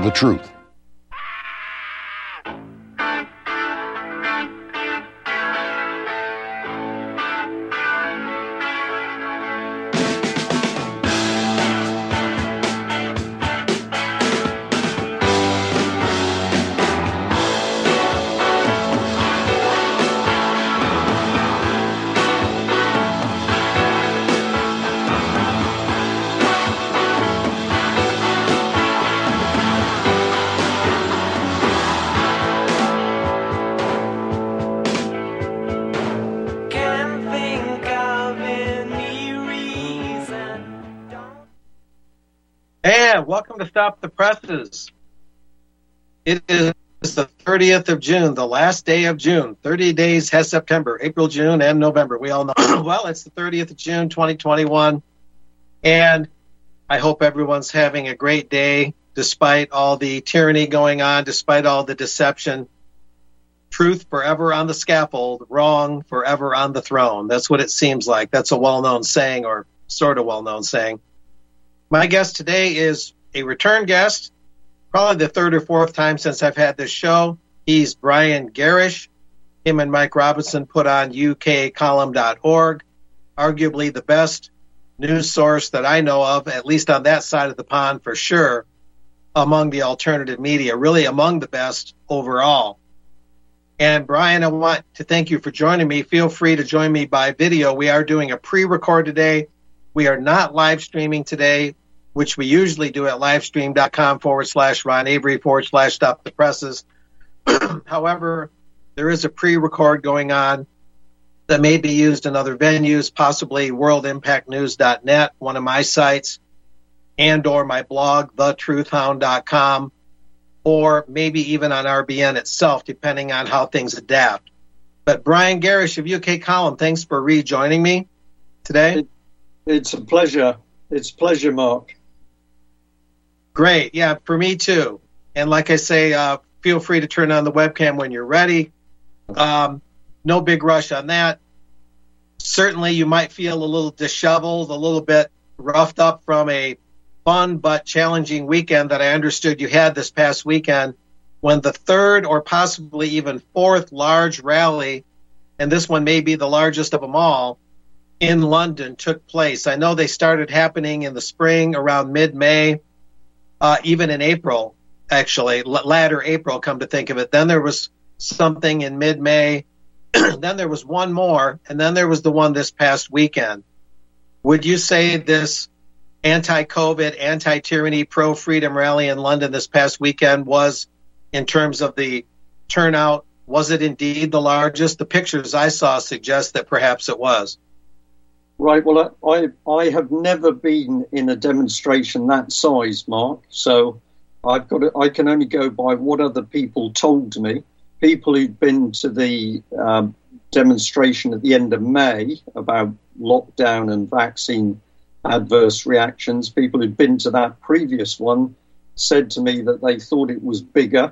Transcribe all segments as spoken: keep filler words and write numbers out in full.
the truth. Welcome to Stop the Presses. It is the thirtieth of June, the last day of June. thirty days has September, April, June, and November. We all know. Well, it's the thirtieth of June, twenty twenty-one. And I hope everyone's having a great day, despite all the tyranny going on, despite all the deception. Truth forever on the scaffold, wrong forever on the throne. That's what it seems like. That's a well-known saying, or sort of well-known saying. My guest today is a return guest, probably the third or fourth time since I've had this show. He's Brian Gerrish. Him and Mike Robinson put on U K column dot org, arguably the best news source that I know of, at least on that side of the pond for sure, among the alternative media, really among the best overall. And Brian, I want to thank you for joining me. Feel free to join me by video. We are doing a pre-record today. We are not live streaming today, which we usually do at livestream.com forward slash Ron Avery forward slash Stop the Presses. However, there is a pre-record going on that may be used in other venues, possibly world impact news dot net, one of my sites, and or my blog, the truth hound dot com, or maybe even on R B N itself, depending on how things adapt. But Brian Gerrish of U K Column, thanks for rejoining me today. It, it's a pleasure. It's a pleasure, Mark. Great. Yeah, for me too. And like I say, uh, feel free to turn on the webcam when you're ready. Um, no big rush on that. Certainly you might feel a little disheveled, a little bit roughed up from a fun but challenging weekend that I understood you had this past weekend, when the third or possibly even fourth large rally, and this one may be the largest of them all, in London took place. I know they started happening in the spring around mid-May, uh, even in April, actually, l- latter April, come to think of it. Then there was something in mid-May. Then there was one more, and then there was the one this past weekend. Would you say this anti-COVID, anti-tyranny, pro-freedom rally in London this past weekend was, in terms of the turnout, was it indeed the largest? The pictures I saw suggest that perhaps it was. Right. Well, I I have never been in a demonstration that size, Mark. So I've got to, I can only go by what other people told me. People who'd been to the um, demonstration at the end of May about lockdown and vaccine adverse reactions, people who'd been to that previous one said to me that they thought it was bigger.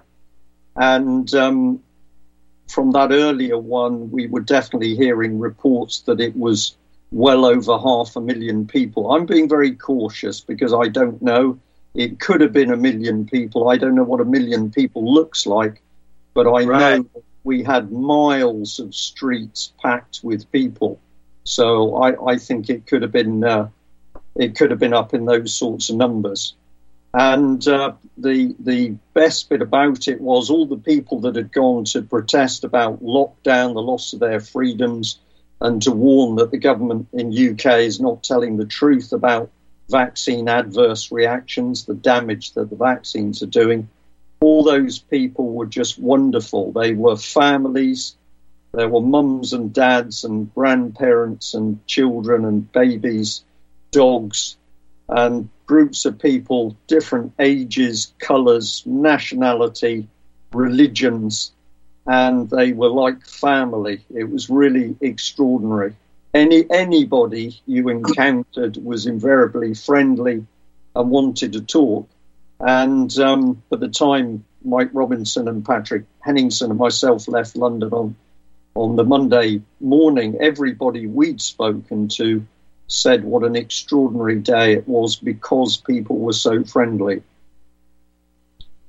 And um, from that earlier one, we were definitely hearing reports that it was well over half a million people. I'm being very cautious because I don't know. It could have been a million people. I don't know what a million people looks like, but I right. know we had miles of streets packed with people. So I, I think it could have been uh, it could have been up in those sorts of numbers. And uh, the the best bit about it was all the people that had gone to protest about lockdown, the loss of their freedoms, and to warn that the government in U K is not telling the truth about vaccine adverse reactions, the damage that the vaccines are doing. All those people were just wonderful. They were families. There were mums and dads and grandparents and children and babies, dogs, and groups of people, different ages, colours, nationality, religions, and they were like family. It was really extraordinary. Any anybody you encountered was invariably friendly and wanted to talk. And um, by the time Mike Robinson and Patrick Henningsen and myself left London on, on the Monday morning, everybody we'd spoken to said what an extraordinary day it was because people were so friendly.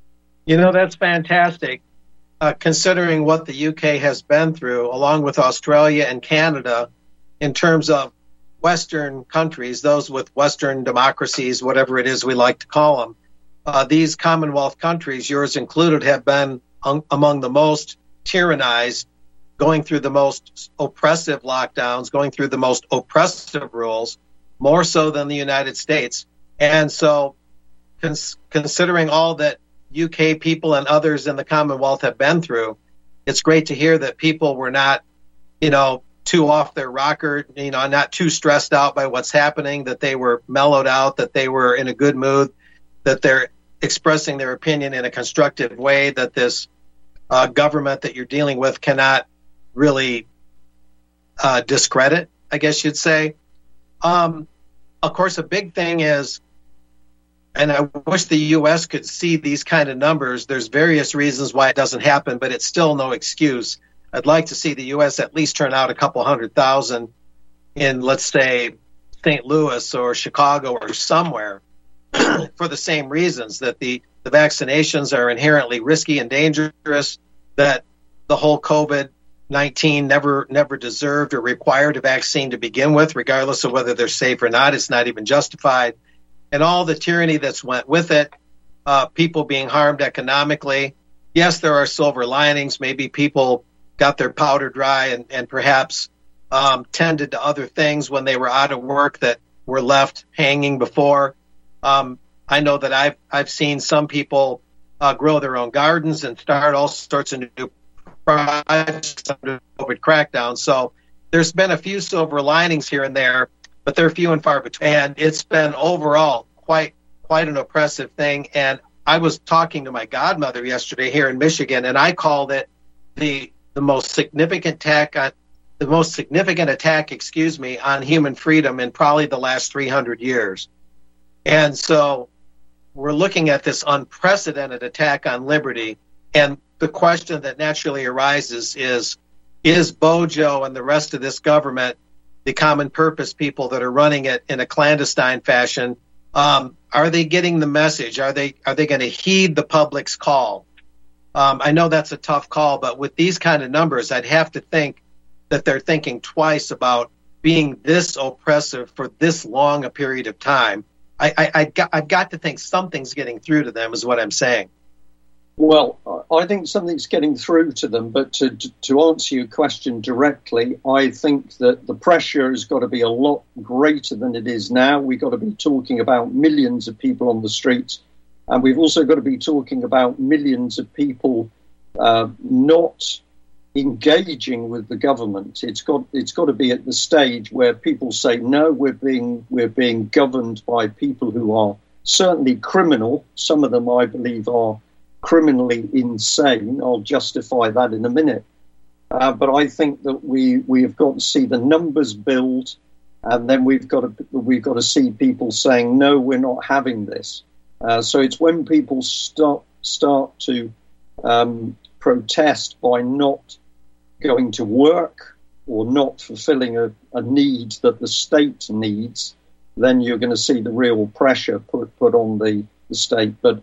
You know, that's fantastic, uh, considering what the U K has been through, along with Australia and Canada, in terms of Western countries, those with Western democracies, whatever it is we like to call them. Uh, these Commonwealth countries, yours included, have been un- among the most tyrannized, going through the most oppressive lockdowns, going through the most oppressive rules, more so than the United States. And so, cons- considering all that U K people and others in the Commonwealth have been through, it's great to hear that people were not, you know, too off their rocker, you know, not too stressed out by what's happening, that they were mellowed out, that they were in a good mood, that they're expressing their opinion in a constructive way, that this uh, government that you're dealing with cannot really uh, discredit, I guess you'd say. Um, of course, a big thing is, and I wish the U S could see these kind of numbers. There's various reasons why it doesn't happen, but it's still no excuse. I'd like to see the U S at least turn out a couple hundred thousand in, let's say, Saint Louis or Chicago or somewhere for the same reasons, that the, the vaccinations are inherently risky and dangerous, that the whole COVID nineteen never never deserved or required a vaccine to begin with, regardless of whether they're safe or not. It's not even justified. And all the tyranny that's went with it, uh, people being harmed economically. Yes, there are silver linings. Maybe people got their powder dry and, and perhaps um, tended to other things when they were out of work that were left hanging before. Um, I know that I've I've seen some people uh, grow their own gardens and start all sorts of new projects under COVID crackdown. So there's been a few silver linings here and there, but they're few and far between. And it's been overall quite quite an oppressive thing. And I was talking to my godmother yesterday here in Michigan, and I called it the the most significant attack on the most significant attack, excuse me, on human freedom in probably the last three hundred years. And so we're looking at this unprecedented attack on liberty. And the question that naturally arises is, is Bojo and the rest of this government, the common purpose people that are running it in a clandestine fashion, um, are they getting the message? Are they are they going to heed the public's call? Um, I know that's a tough call, but with these kind of numbers, I'd have to think that they're thinking twice about being this oppressive for this long a period of time. I, I, I got, I've got to think something's getting through to them, is what I'm saying. Well, I think something's getting through to them, but to, to answer your question directly, I think that the pressure has got to be a lot greater than it is now. We've got to be talking about millions of people on the streets, and we've also got to be talking about millions of people uh, not engaging with the government. It's got it's got to be at the stage where people say, no, we're being we're being governed by people who are certainly criminal. Some of them, I believe, are criminally insane. I'll justify that in a minute. Uh, but I think that we we have got to see the numbers build, and then we've got to we've got to see people saying, no, we're not having this. Uh, so it's when people start start to um, protest by not going to work or not fulfilling a, a need that the state needs, then you're going to see the real pressure put put on the, the state. But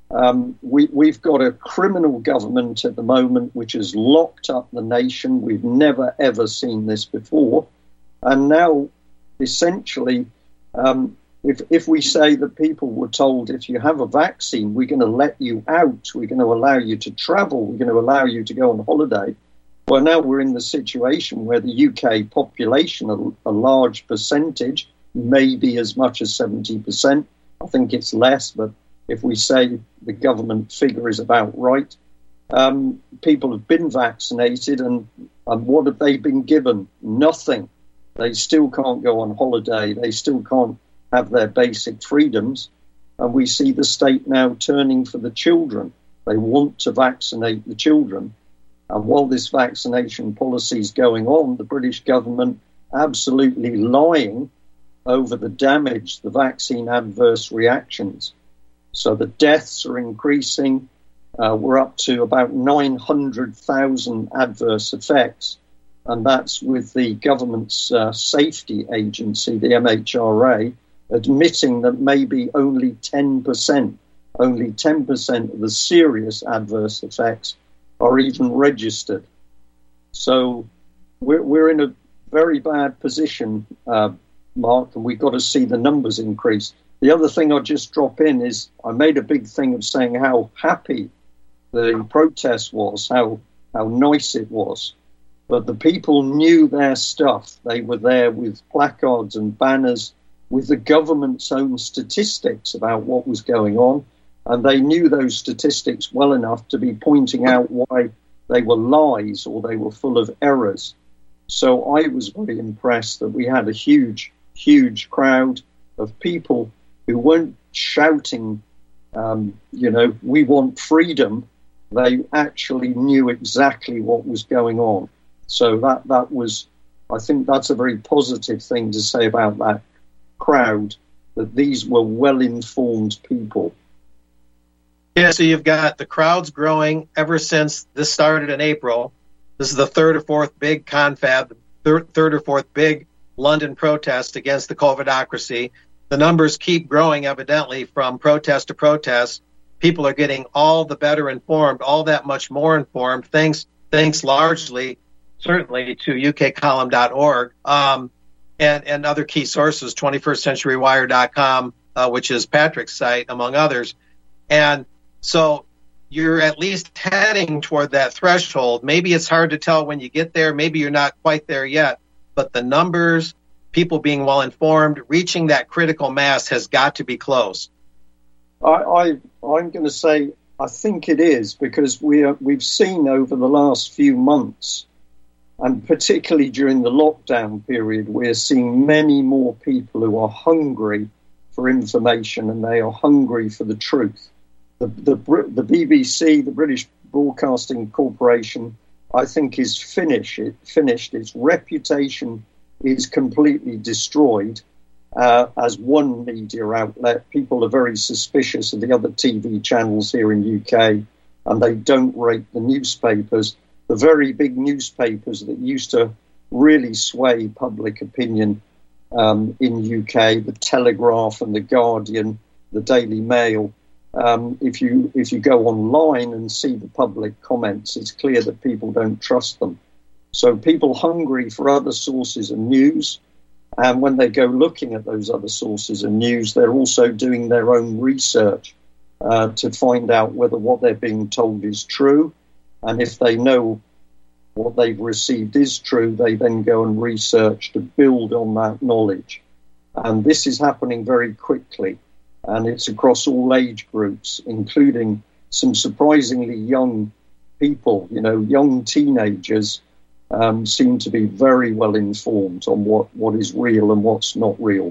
Um, we, we've got a criminal government at the moment which has locked up the nation. We've never, ever seen this before. And now, essentially, um, if, if we say that people were told, if you have a vaccine, we're going to let you out, we're going to allow you to travel, we're going to allow you to go on holiday. Well, now we're in the situation where the U K population, a, a large percentage, maybe as much as seventy percent, I think it's less, but if we say the government figure is about right, um, people have been vaccinated, and, and what have they been given? Nothing. They still can't go on holiday. They still can't have their basic freedoms. And we see the state now turning for the children. They want to vaccinate the children. And while this vaccination policy is going on, the British government absolutely lying over the damage, the vaccine adverse reactions. So the deaths are increasing. Uh, we're up to about nine hundred thousand adverse effects. And that's with the government's uh, safety agency, the M H R A, admitting that maybe only ten percent only ten percent of the serious adverse effects are even registered. So we're, we're in a very bad position, uh, Mark, and we've got to see the numbers increase. The other thing I'll just drop in is I made a big thing of saying how happy the protest was, how how nice it was. But the people knew their stuff. They were there with placards and banners with the government's own statistics about what was going on. And they knew those statistics well enough to be pointing out why they were lies or they were full of errors. So I was very impressed that we had a huge, huge crowd of people who weren't shouting, um, you know, we want freedom. They actually knew exactly what was going on. So that, that was, I think that's a very positive thing to say about that crowd, that these were well-informed people. Yeah, so you've got the crowds growing ever since this started in April. This is the third or fourth big confab, third, third or fourth big London protest against the COVIDocracy. The numbers keep growing, evidently, from protest to protest. People are getting all the better informed, all that much more informed, thanks, thanks largely, certainly, to U K column dot org um, and, and other key sources, twenty-first century wire dot com, uh, which is Patrick's site, among others. And so you're at least heading toward that threshold. Maybe it's hard to tell when you get there. Maybe you're not quite there yet. But the numbers, people being well-informed, reaching that critical mass has got to be close. I, I, I'm going to say I think it is, because we are, we've seen over the last few months, and particularly during the lockdown period, we're seeing many more people who are hungry for information and they are hungry for the truth. The, the, the B B C, the British Broadcasting Corporation, I think is finished. It finished. Its reputation is completely destroyed uh, as one media outlet. People are very suspicious of the other T V channels here in U K, and they don't rate the newspapers. The very big newspapers that used to really sway public opinion um, in U K, the Telegraph and the Guardian, the Daily Mail. Um, if you if you go online and see the public comments, it's clear that people don't trust them. So people hungry for other sources of news, and when they go looking at those other sources of news, they're also doing their own research uh, to find out whether what they're being told is true. And if they know what they've received is true, they then go and research to build on that knowledge. And this is happening very quickly. And it's across all age groups, including some surprisingly young people. You know, young teenagers um, seem to be very well informed on what, what is real and what's not real.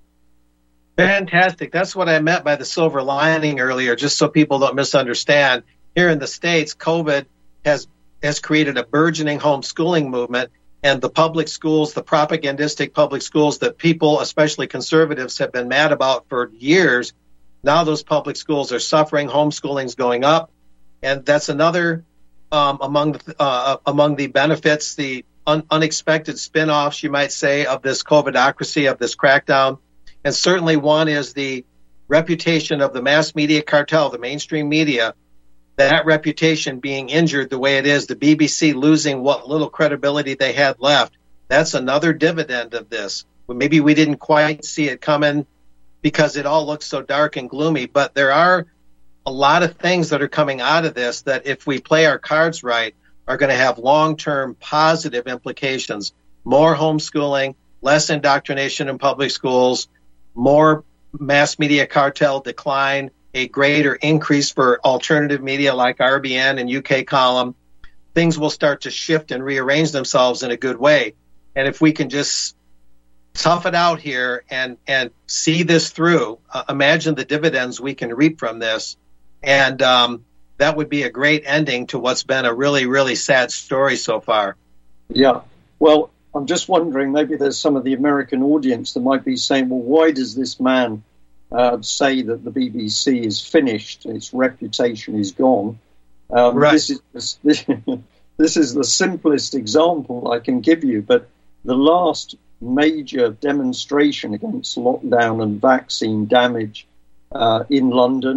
Fantastic. That's what I meant by the silver lining earlier, just so people don't misunderstand. Here in the States, COVID has has created a burgeoning homeschooling movement, and the public schools, the propagandistic public schools that people, especially conservatives, have been mad about for years, now those public schools are suffering, homeschooling's going up, and that's another um, among the, uh, among the benefits, the un- unexpected spin-offs, you might say, of this COVIDocracy, of this crackdown. And certainly one is the reputation of the mass media cartel, the mainstream media, that reputation being injured the way it is, the B B C losing what little credibility they had left. That's another dividend of this. Maybe we didn't quite see it coming because it all looks so dark and gloomy, but there are a lot of things that are coming out of this that, if we play our cards right, are going to have long-term positive implications. More homeschooling, less indoctrination in public schools, more mass media cartel decline, a greater increase for alternative media like R B N and U K Column. Things will start to shift and rearrange themselves in a good way. And if we can just tough it out here and, and see this through, uh, imagine the dividends we can reap from this. And um, that would be a great ending to what's been a really, really sad story so far. Yeah. Well, I'm just wondering, maybe there's some of the American audience that might be saying, well, why does this man Uh, say that the B B C is finished, its reputation is gone? Um, right. This is this, this is the simplest example I can give you. But the last major demonstration against lockdown and vaccine damage uh, in London,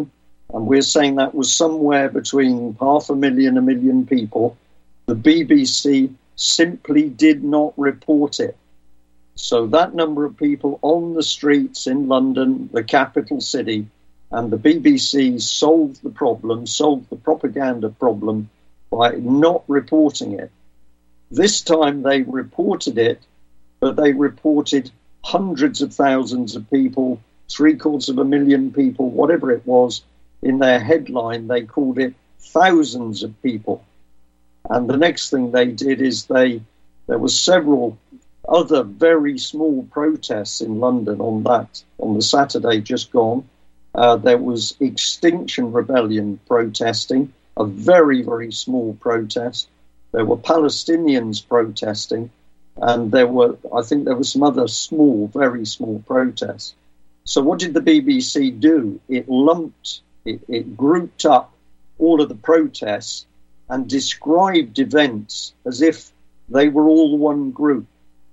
And we're saying that was somewhere between half a million, a million people. The B B C simply did not report it. So that number of people on the streets in London, the capital city, and the B B C solved the problem, solved the propaganda problem by not reporting it. This time they reported it, but they reported hundreds of thousands of people, three quarters of a million people, whatever it was. In their headline, they called it thousands of people. And the next thing they did is they, there were several other very small protests in London on that, on the Saturday just gone. Uh, there was Extinction Rebellion protesting, a very, very small protest. There were Palestinians protesting, and there were, I think there were some other small, very small protests. So what did the B B C do? It lumped, it, it grouped up all of the protests and described events as if they were all one group.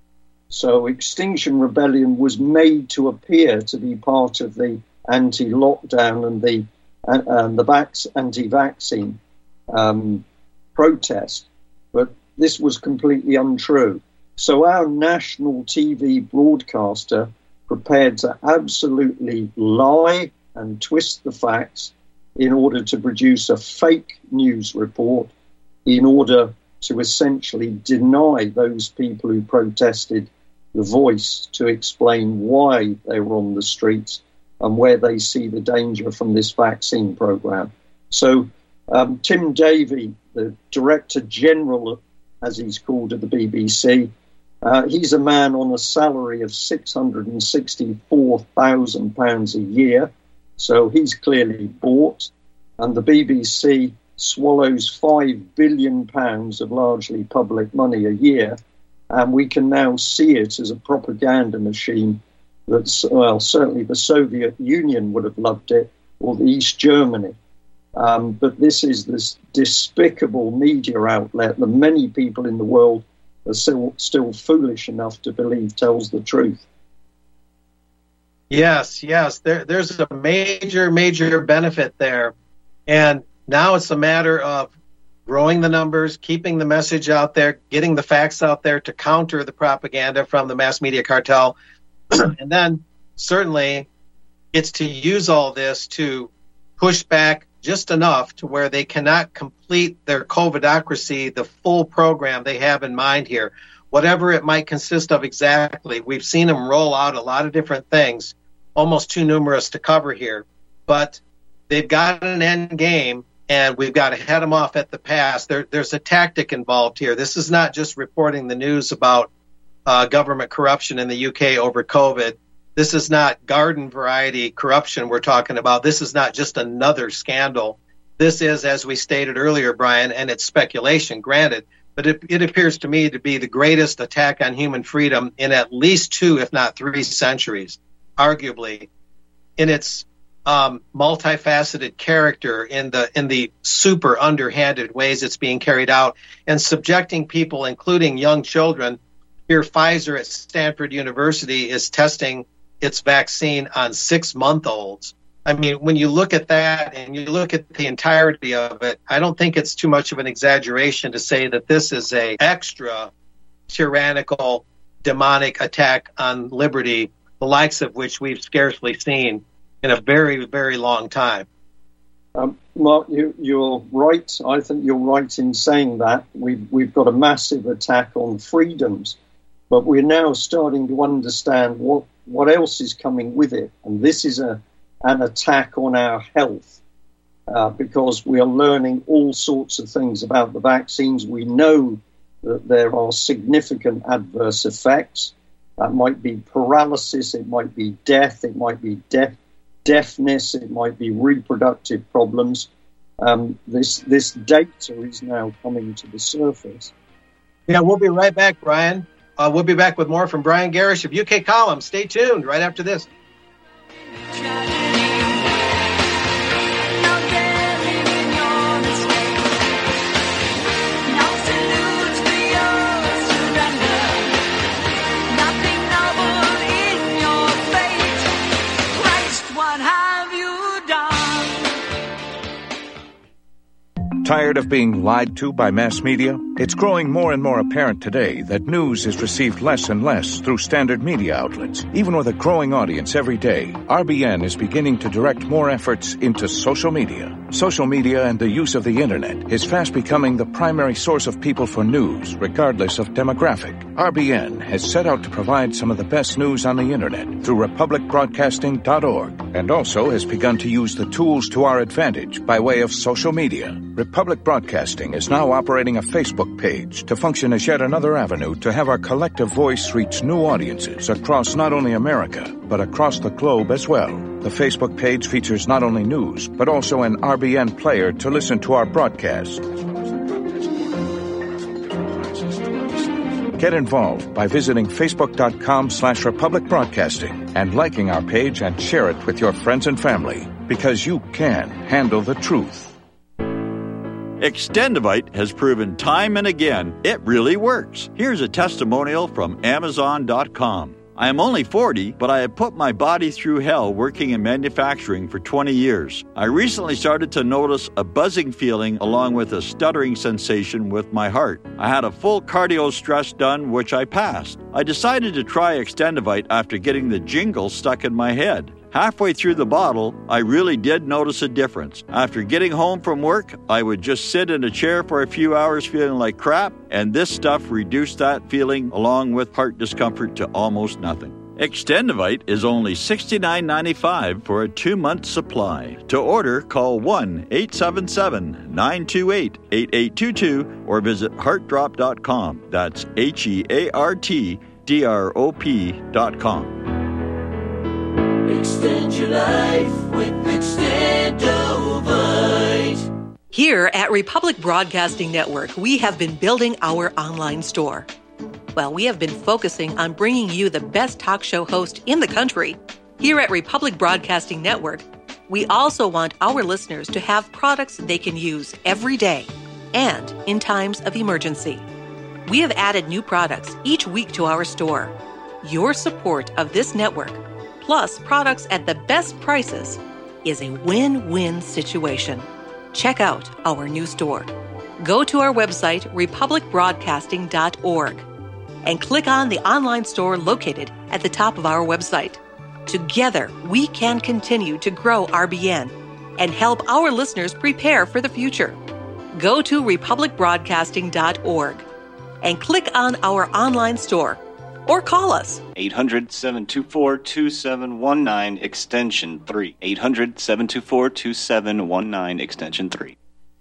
So Extinction Rebellion was made to appear to be part of the anti-lockdown and the and, and the vac- anti-vaccine um, protest, but this was completely untrue. So our national T V broadcaster prepared to absolutely lie and twist the facts in order to produce a fake news report, in order to essentially deny those people who protested the voice to explain why they were on the streets and where they see the danger from this vaccine program. So um, Tim Davie, the Director General, as he's called at the B B C, uh, he's a man on a salary of six hundred sixty-four thousand pounds a year. So he's clearly bought. And the B B C swallows five billion pounds of largely public money a year. And we can now see it as a propaganda machine that's, well, certainly the Soviet Union would have loved it, or the East Germany. Um, but this is this despicable media outlet that many people in the world are still, still foolish enough to believe tells the truth. Yes, yes, there, there's a major, major benefit there. And now it's a matter of growing the numbers, keeping the message out there, getting the facts out there to counter the propaganda from the mass media cartel. And then certainly it's to use all this to push back just enough to where they cannot complete their COVIDocracy, the full program they have in mind here, whatever it might consist of exactly. We've seen them roll out a lot of different things, almost too numerous to cover here. But they've got an end game, and we've got to head them off at the pass. There, there's a tactic involved here. This is not just reporting the news about uh, government corruption in the U K over COVID. This is not garden variety corruption we're talking about. This is not just another scandal. This is, as we stated earlier, Brian, and it's speculation, granted, but it, it appears to me to be the greatest attack on human freedom in at least two, if not three centuries, arguably, in its Um, multifaceted character, in the in the super underhanded ways it's being carried out, and subjecting people, including young children. Here, Pfizer at Stanford University is testing its vaccine on six-month-olds. I mean, when you look at that and you look at the entirety of it, I don't think it's too much of an exaggeration to say that this is a extra tyrannical, demonic attack on liberty, the likes of which we've scarcely seen in a very, very long time. Um, Mark, you, you're right. I think you're right in saying that. We've, we've got a massive attack on freedoms, but we're now starting to understand what, what else is coming with it. And this is a, an attack on our health, uh, because we are learning all sorts of things about the vaccines. We know that there are significant adverse effects. That might be paralysis, it might be death, it might be death. deafness, it might be reproductive problems. Um, this this data is now coming to the surface. Yeah, we'll be right back, Brian. Uh, we'll be back with more from Brian Gerrish of U K Column. Stay tuned right after this. Tired of being lied to by mass media? It's growing more and more apparent today that news is received less and less through standard media outlets. Even with a growing audience every day, R B N is beginning to direct more efforts into social media. Social media and the use of the internet is fast becoming the primary source of people for news, regardless of demographic. R B N has set out to provide some of the best news on the internet through republic broadcasting dot org, and also has begun to use the tools to our advantage by way of social media. Republic Broadcasting is now operating a Facebook page to function as yet another avenue to have our collective voice reach new audiences across not only America, but across the globe as well. The Facebook page features not only news, but also an R B N player to listen to our broadcast. Get involved by visiting facebook.com slash Republic Broadcasting and liking our page and share it with your friends and family, because you can handle the truth. Extendivite has proven time and again it really works. Here's a testimonial from Amazon dot com. I am only forty, but I have put my body through hell working in manufacturing for twenty years. I recently started to notice a buzzing feeling along with a stuttering sensation with my heart. I had a full cardio stress done, which I passed. I decided to try Extendivite after getting the jingle stuck in my head. Halfway through the bottle, I really did notice a difference. After getting home from work, I would just sit in a chair for a few hours feeling like crap, and this stuff reduced that feeling along with heart discomfort to almost nothing. Extendivite is only sixty-nine ninety-five for a two-month supply. To order, call one eight seven seven, nine two eight, eight eight two two or visit heart drop dot com. That's H E A R T D R O P dot com. Extend your life with Extendivite. Here at Republic Broadcasting Network, we have been building our online store. Well, we have been focusing on bringing you the best talk show host in the country. Here at Republic Broadcasting Network, we also want our listeners to have products they can use every day and in times of emergency. We have added new products each week to our store. Your support of this network, plus products at the best prices, is a win-win situation. Check out our new store. Go to our website, republic broadcasting dot org, and click on the online store located at the top of our website. Together, we can continue to grow R B N and help our listeners prepare for the future. Go to republic broadcasting dot org and click on our online store, or call us. eight hundred, seven two four, two seven one nine, extension three. eight hundred, seven two four, two seven one nine, extension three.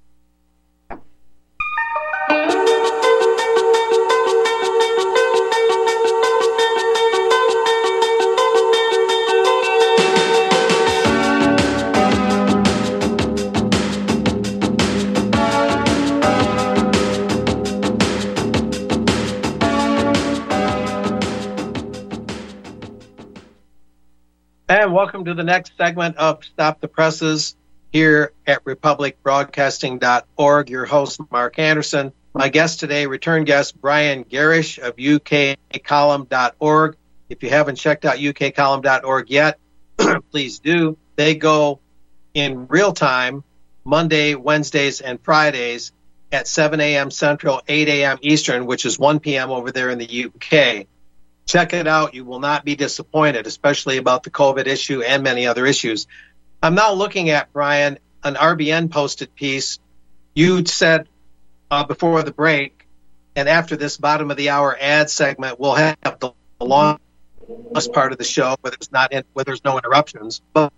And welcome to the next segment of Stop the Presses here at republic broadcasting dot org. Your host, Mark Anderson. My guest today, return guest, Brian Gerrish of U K column dot org. If you haven't checked out U K column dot org yet, please do. They go in real time, Monday, Wednesdays, and Fridays at seven a.m. Central, eight a.m. Eastern, which is one p.m. over there in the U K. Check it out. You will not be disappointed, especially about the COVID issue and many other issues. I'm now looking at, Brian, an R B N posted piece. You said uh, before the break, and after this bottom of the hour ad segment, we'll have the longest part of the show where there's not in, where there's no interruptions. But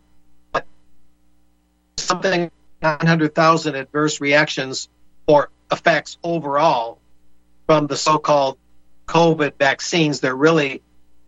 something nine hundred thousand adverse reactions or effects overall from the so-called COVID vaccines. They're really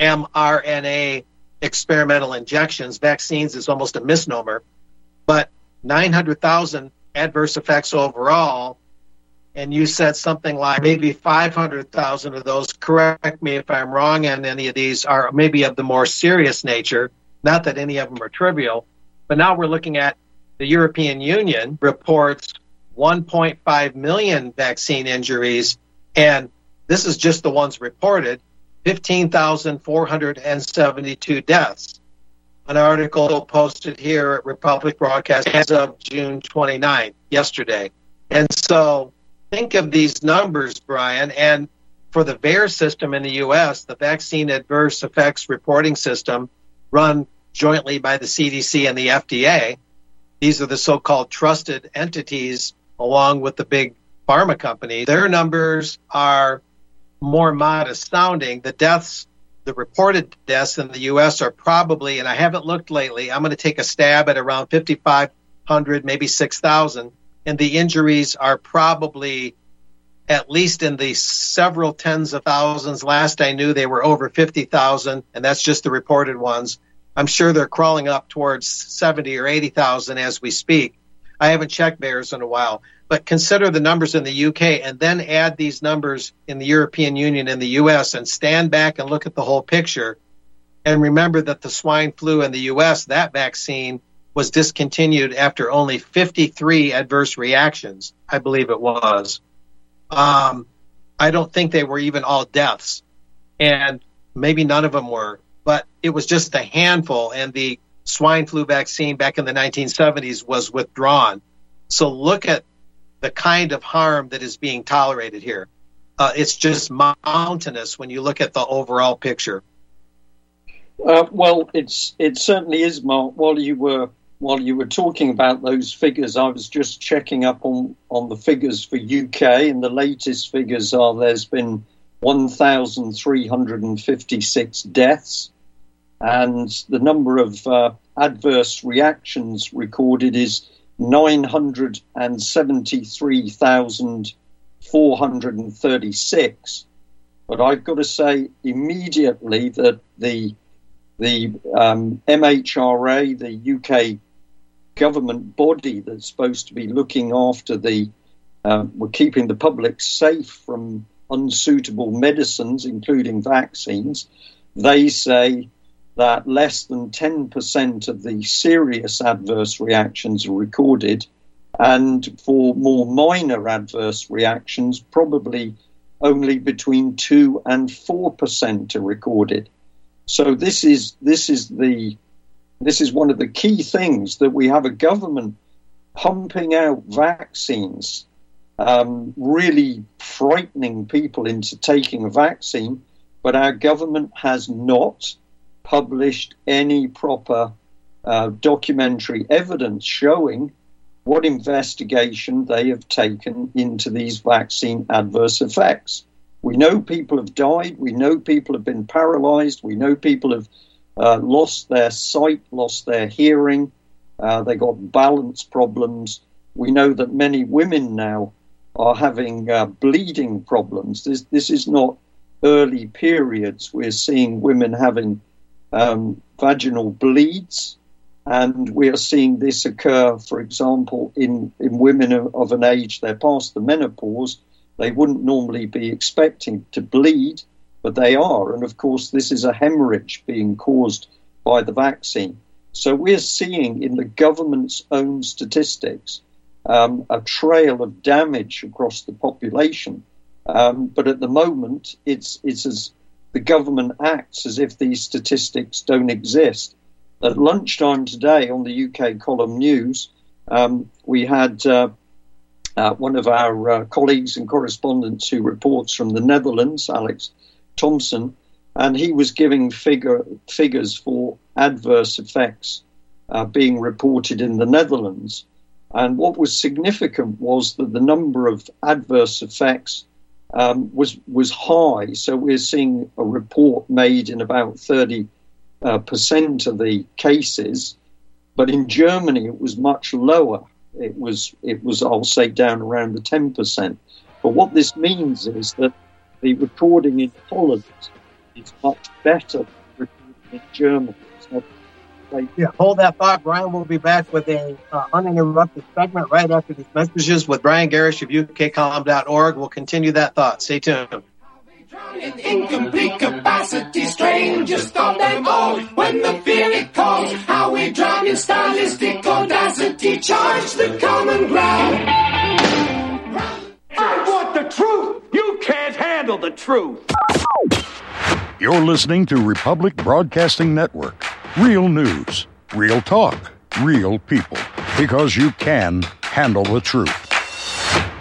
mRNA experimental injections. Vaccines is almost a misnomer, but nine hundred thousand adverse effects overall. And you said something like maybe five hundred thousand of those, correct me if I'm wrong, and any of these are maybe of the more serious nature, not that any of them are trivial. But now we're looking at the European Union reports one point five million vaccine injuries, and this is just the ones reported, fifteen thousand four hundred seventy-two deaths. An article posted here at Republic Broadcast as of June twenty-ninth, yesterday. And so think of these numbers, Brian, and for the V A E R S system in the U S, the Vaccine Adverse Effects Reporting System, run jointly by the C D C and the F D A, these are the so-called trusted entities along with the big pharma companies. Their numbers are more modest sounding. The deaths, the reported deaths in the U S are probably, and I haven't looked lately, I'm going to take a stab at around fifty-five hundred, maybe six thousand. And the injuries are probably at least in the several tens of thousands. Last I knew, they were over fifty thousand, and that's just the reported ones. I'm sure they're crawling up towards seventy or eighty thousand as we speak. I haven't checked V A E R S in a while. But consider the numbers in the U K and then add these numbers in the European Union and the U S and stand back and look at the whole picture. And remember that the swine flu in the U S, that vaccine was discontinued after only fifty-three adverse reactions, I believe it was. Um, I don't think they were even all deaths, and maybe none of them were, but it was just a handful, and the swine flu vaccine back in the nineteen seventies was withdrawn. So look at the kind of harm that is being tolerated here. Uh, it's just mountainous when you look at the overall picture. Uh, well, it's it certainly is, Mark. While you were while you were talking about those figures, I was just checking up on, on the figures for U K, and the latest figures are there's been one thousand three hundred fifty-six deaths, and the number of uh, adverse reactions recorded is nine hundred seventy-three thousand four hundred thirty-six. But I've got to say immediately that the the um, M H R A, the U K government body that's supposed to be looking after the, uh, we're keeping the public safe from unsuitable medicines, including vaccines, they say that less than ten percent of the serious adverse reactions are recorded, and for more minor adverse reactions, probably only between two and four percent are recorded. So this is this is the this is one of the key things, that we have a government pumping out vaccines, um, really frightening people into taking a vaccine, but our government has not published any proper uh, documentary evidence showing what investigation they have taken into these vaccine adverse effects. We know people have died. We know people have been paralyzed. We know people have uh, lost their sight, lost their hearing. Uh, they got balance problems. We know that many women now are having uh, bleeding problems. This, this is not early periods. We're seeing women having um, vaginal bleeds, and we are seeing this occur, for example, in, in women of, of an age, they're past the menopause. They wouldn't normally be expecting to bleed, but they are. And of course, this is a hemorrhage being caused by the vaccine. So we're seeing in the government's own statistics um, a trail of damage across the population. Um, but at the moment, it's, it's as the government acts as if these statistics don't exist. At lunchtime today on the U K Column News, um, we had uh, uh, one of our uh, colleagues and correspondents who reports from the Netherlands, Alex Thompson, and he was giving figure, figures for adverse effects uh, being reported in the Netherlands. And what was significant was that the number of adverse effects um, was was high. So we're seeing a report made in about thirty Uh, percent of the cases, but in Germany it was much lower. It was, it was, I'll say, down around the ten percent. But what this means is that the recording in Holland is much better than recording in Germany. It's not yeah, hold that thought, Brian. We'll be back with a uh, uninterrupted segment right after these messages with Brian Garish of U K column dot org. We'll continue that thought. Stay tuned. In incomplete capacity, strangers thought them old. When the fear it calls, how we drown in stylistic audacity, charge the common ground. I want the truth. You can't handle the truth. You're listening to Republic Broadcasting Network. Real news, real talk, real people. Because you can handle the truth.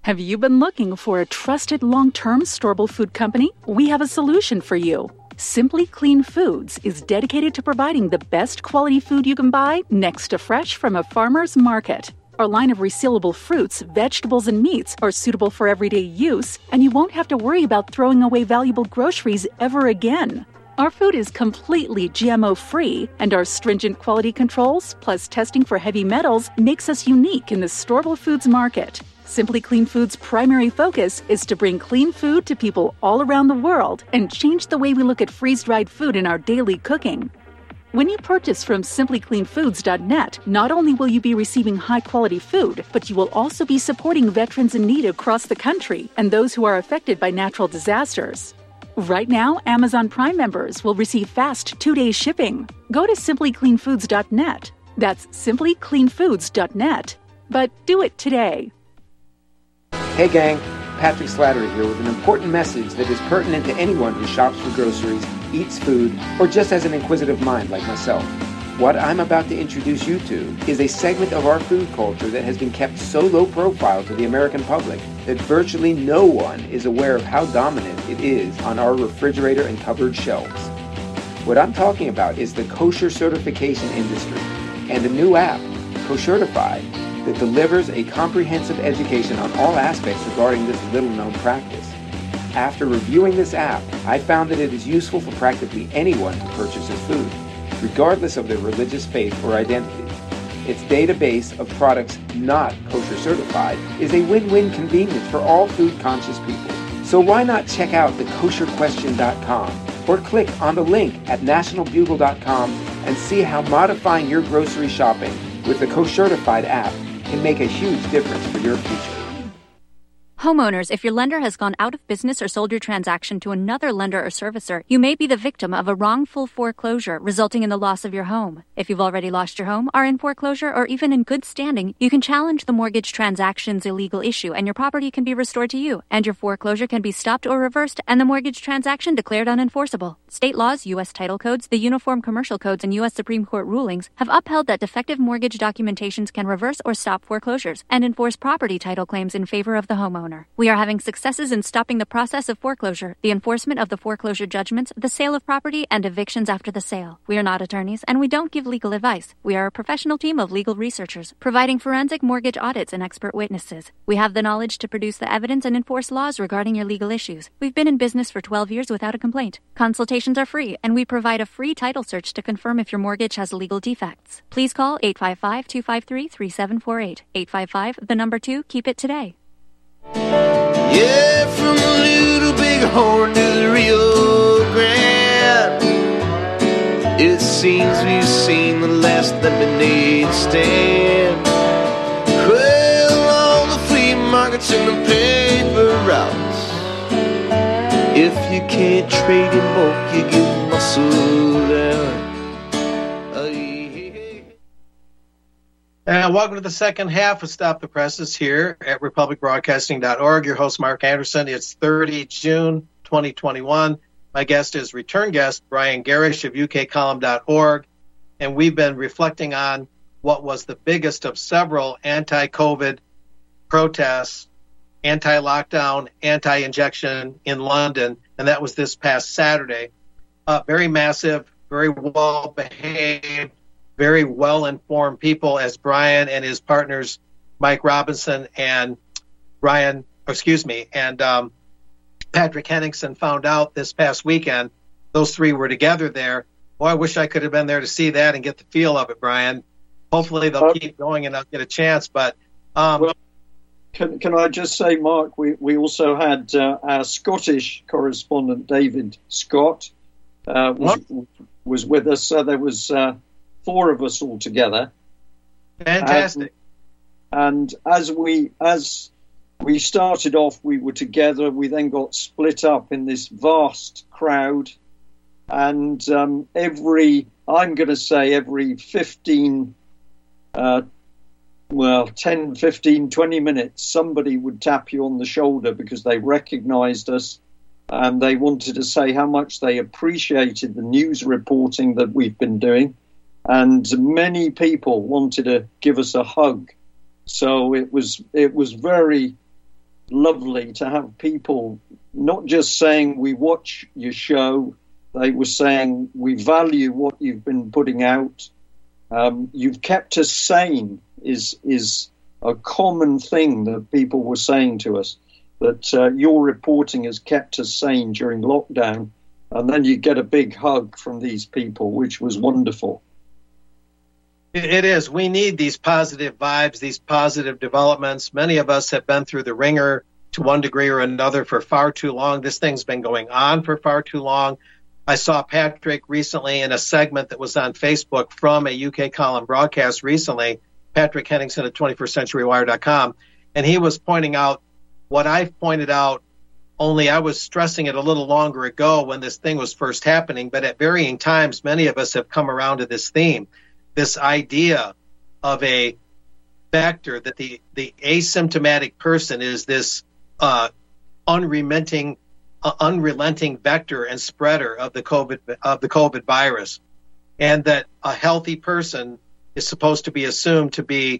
Have you been looking for a trusted long-term storable food company? We have a solution for you. Simply Clean Foods is dedicated to providing the best quality food you can buy next to fresh from a farmer's market. Our line of resealable fruits, vegetables, and meats are suitable for everyday use, and you won't have to worry about throwing away valuable groceries ever again. Our food is completely G M O-free, and our stringent quality controls, plus testing for heavy metals, makes us unique in the storable foods market. Simply Clean Foods' primary focus is to bring clean food to people all around the world and change the way we look at freeze-dried food in our daily cooking. When you purchase from simply clean foods dot net, not only will you be receiving high-quality food, but you will also be supporting veterans in need across the country and those who are affected by natural disasters. Right now, Amazon Prime members will receive fast two-day shipping. Go to simply clean foods dot net. That's simply clean foods dot net. But do it today. Hey gang, Patrick Slattery here with an important message that is pertinent to anyone who shops for groceries, eats food, or just has an inquisitive mind like myself. What I'm about to introduce you to is a segment of our food culture that has been kept so low profile to the American public that virtually no one is aware of how dominant it is on our refrigerator and cupboard shelves. What I'm talking about is the kosher certification industry and a new app, Koshertified, that delivers a comprehensive education on all aspects regarding this little-known practice. After reviewing this app, I found that it is useful for practically anyone who purchases food, regardless of their religious faith or identity. Its database of products not kosher certified is a win-win convenience for all food-conscious people. So why not check out the kosher question dot com or click on the link at national bugle dot com and see how modifying your grocery shopping with the Koshertified app can make a huge difference for your future. Homeowners, if your lender has gone out of business or sold your transaction to another lender or servicer, you may be the victim of a wrongful foreclosure resulting in the loss of your home. If you've already lost your home, are in foreclosure, or even in good standing, you can challenge the mortgage transaction's illegal issue and your property can be restored to you, and your foreclosure can be stopped or reversed and the mortgage transaction declared unenforceable. State laws, U S title codes, the Uniform Commercial Codes, and U S Supreme Court rulings have upheld that defective mortgage documentations can reverse or stop foreclosures and enforce property title claims in favor of the homeowner. We are having successes in stopping the process of foreclosure, the enforcement of the foreclosure judgments, the sale of property, and evictions after the sale. We are not attorneys, and we don't give legal advice. We are a professional team of legal researchers, providing forensic mortgage audits and expert witnesses. We have the knowledge to produce the evidence and enforce laws regarding your legal issues. We've been in business for twelve years without a complaint. Consultations are free, and we provide a free title search to confirm if your mortgage has legal defects. Please call eight five five, two five three, three seven four eight. eight five five, the number two, keep it today. Yeah, from the little big horn to the Rio Grande, it seems we've seen the last lemonade stand. Well, all the flea markets and the paper routes. If you can't trade in bulk, you get muscle down. And welcome to the second half of Stop the Presses here at republic broadcasting dot org. Your host, Mark Anderson. It's the thirtieth of June, twenty twenty-one. My guest is return guest Brian Garish of U K column dot org. And we've been reflecting on what was the biggest of several anti-COVID protests, anti-lockdown, anti-injection in London. And that was this past Saturday. Uh, very massive, very well-behaved, very well-informed people, as Brian and his partners, Mike Robinson and Brian, excuse me, and um, Patrick Henningsen found out this past weekend. Those three were together there. Boy, I wish I could have been there to see that and get the feel of it, Brian. Hopefully they'll keep going and I'll get a chance. But um, well, can, can I just say, Mark, we, we also had uh, our Scottish correspondent, David Scott, uh, was, was with us. So there was... Uh, four of us all together. Fantastic. And, and as we as we started off, we were together. We then got split up in this vast crowd. And um, every, I'm going to say every fifteen, uh, well, ten, fifteen, twenty minutes, somebody would tap you on the shoulder because they recognized us. And they wanted to say how much they appreciated the news reporting that we've been doing. And many people wanted to give us a hug. So it was it was very lovely to have people not just saying we watch your show, they were saying we value what you've been putting out. Um, you've kept us sane is is a common thing that people were saying to us, that uh, your reporting has kept us sane during lockdown. And then you get a big hug from these people, which was wonderful. It is. We need these positive vibes, these positive developments. Many of us have been through the ringer to one degree or another for far too long. This thing's been going on for far too long. I saw Patrick recently in a segment that was on Facebook from a U K column broadcast recently, Patrick Henningsen at twenty-first century wire dot com, and he was pointing out what I've pointed out, only I was stressing it a little longer ago when this thing was first happening, but at varying times, many of us have come around to this theme, this idea of a vector, that the, the asymptomatic person is this uh, unrelenting, uh, unrelenting vector and spreader of the COVID of the COVID virus, and that a healthy person is supposed to be assumed to be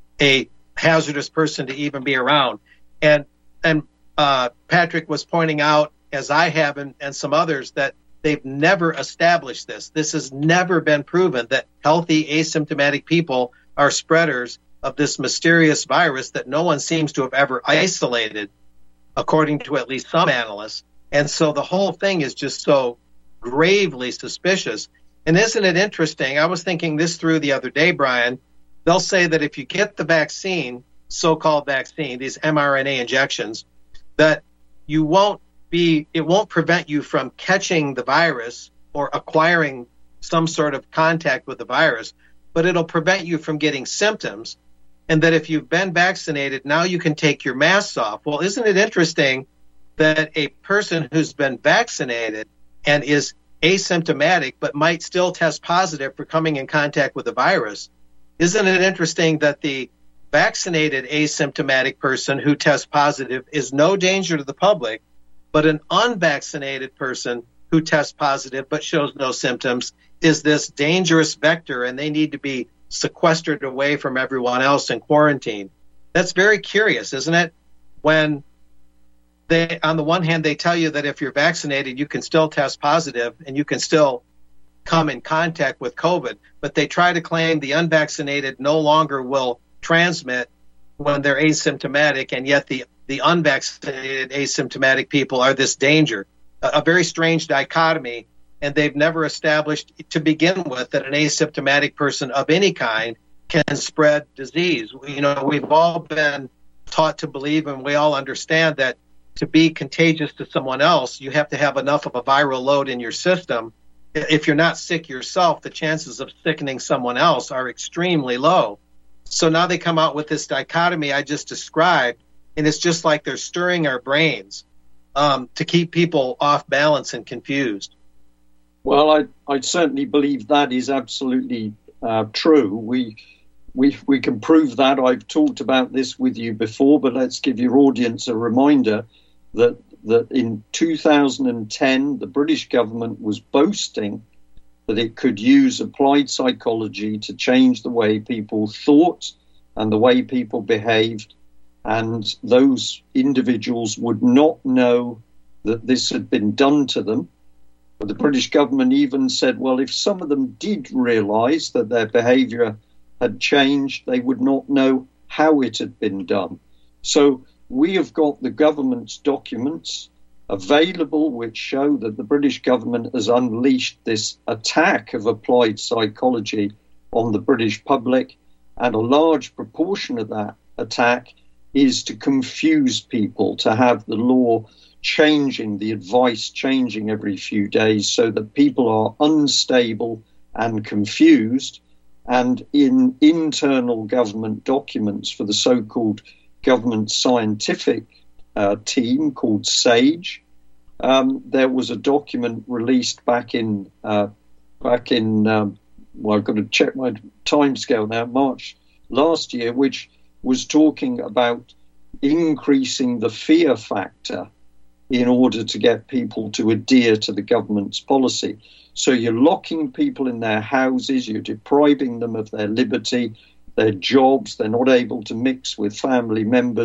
a hazardous person to even be around. And and uh, Patrick was pointing out, as I have and, and some others, that they've never established this. This has never been proven that healthy asymptomatic people are spreaders of this mysterious virus that no one seems to have ever isolated, according to at least some analysts. And so the whole thing is just so gravely suspicious. And isn't it interesting? I was thinking this through the other day, Brian. They'll say that if you get the vaccine, so-called vaccine, these mRNA injections, that you won't be, it won't prevent you from catching the virus or acquiring some sort of contact with the virus, but it'll prevent you from getting symptoms. And that if you've been vaccinated, now you can take your masks off. Well, isn't it interesting that a person who's been vaccinated and is asymptomatic but might still test positive for coming in contact with the virus? Isn't it interesting that the vaccinated asymptomatic person who tests positive is no danger to the public, but an unvaccinated person who tests positive but shows no symptoms is this dangerous vector, and they need to be sequestered away from everyone else in quarantine? That's very curious, isn't it? When they, on the one hand, they tell you that if you're vaccinated, you can still test positive and you can still come in contact with COVID, but they try to claim the unvaccinated no longer will transmit when they're asymptomatic, and yet the, the unvaccinated asymptomatic people are this danger. A, a very strange dichotomy, and they've never established to begin with that an asymptomatic person of any kind can spread disease. You know, we've all been taught to believe, and we all understand that to be contagious to someone else, you have to have enough of a viral load in your system. If you're not sick yourself, the chances of sickening someone else are extremely low. So now they come out with this dichotomy I just described, and it's just like they're stirring our brains um, to keep people off balance and confused. Well, I, I certainly believe that is absolutely uh, true. We, we, we can prove that. I've talked about this with you before, but let's give your audience a reminder that that in two thousand ten, the British government was boasting that it could use applied psychology to change the way people thought and the way people behaved. And those individuals would not know that this had been done to them. But the British government even said, well, if some of them did realize that their behavior had changed, they would not know how it had been done. So we have got the government's documents available which show that the British government has unleashed this attack of applied psychology on the British public, and a large proportion of that attack is to confuse people, to have the law changing, the advice changing every few days so that people are unstable and confused. And in internal government documents for the so-called government scientific uh, team called SAGE, um, there was a document released back in, uh, back in um, well, I've got to check my timescale now, March last year, which was talking about increasing the fear factor in order to get people to adhere to the government's policy. So you're locking people in their houses, you're depriving them of their liberty, their jobs, they're not able to mix with family members.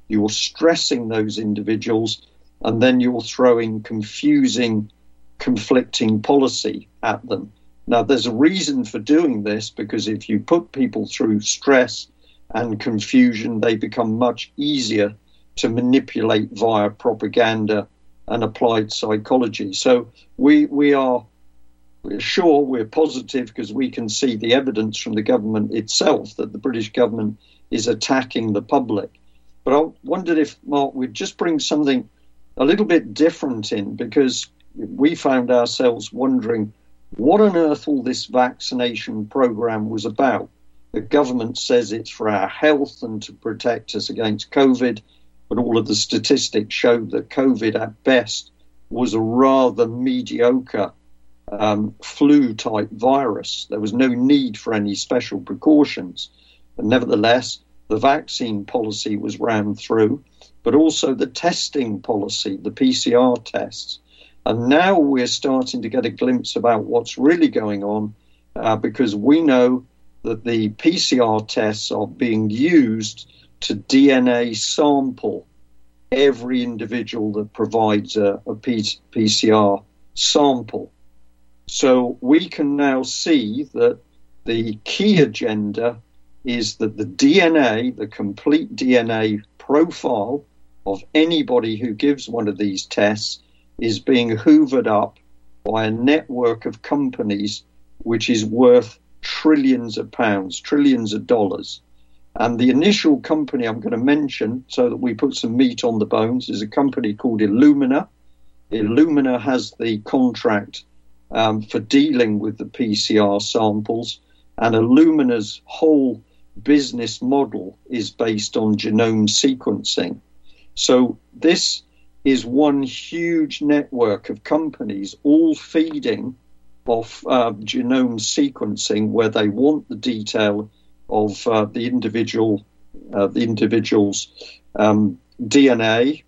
you're stressing those individuals, and then you're throwing confusing, conflicting policy at them. Now, there's a reason for doing this, because if you put people through stress and confusion, they become much easier to manipulate via propaganda and applied psychology. So we we are we're sure, we're positive, because we can see the evidence from the government itself that the British government is attacking the public. But I wondered if, Mark, we'd just bring something a little bit different in, because we found ourselves wondering what on earth all this vaccination program was about. The government says it's for our health and to protect us against COVID, but all of the statistics showed that COVID at best was a rather mediocre um, flu-type virus. There was no need for any special precautions. But nevertheless, the vaccine policy was rammed through, but also the testing policy, the P C R tests. And now we're starting to get a glimpse about what's really going on, uh, because we know that the P C R tests are being used to D N A sample every individual that provides a, a P C R sample. So we can now see that the key agenda is that the D N A, the complete D N A profile of anybody who gives one of these tests, is being hoovered up by a network of companies which is worth trillions of pounds, trillions of dollars. And the initial company I'm going to mention, so that we put some meat on the bones, is a company called Illumina. Illumina has the contract um, for dealing with the P C R samples, and Illumina's whole business model is based on genome sequencing. So this is one huge network of companies all feeding off uh, genome sequencing, where they want the detail of uh, the individual, uh, the individual's um, D N A.